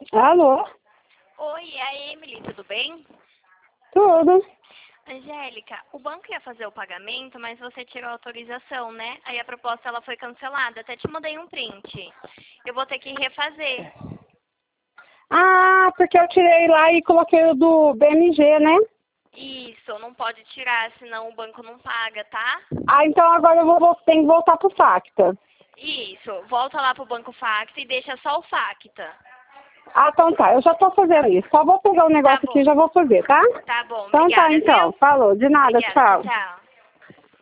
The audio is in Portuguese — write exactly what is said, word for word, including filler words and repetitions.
Alô? Oi, e aí, Emily, tudo bem? Tudo. Angélica, o banco ia fazer o pagamento, mas você tirou a autorização, né? Aí a proposta ela foi cancelada. Até te mandei um print. Eu vou ter que refazer. Ah, porque eu tirei lá e coloquei o do B M G, né? Isso, não pode tirar, senão o banco não paga, tá? Ah, então agora eu vou, vou ter que voltar pro Facta. Isso, volta lá pro banco Fax e deixa só o Facta. Ah, então tá, eu já tô fazendo isso. Só vou pegar o Tá negócio aqui bom, e já vou fazer, tá? tá bom. Então tá, Obrigada, então. viu? Falou. De nada, Obrigada, tchau, tchau. tchau.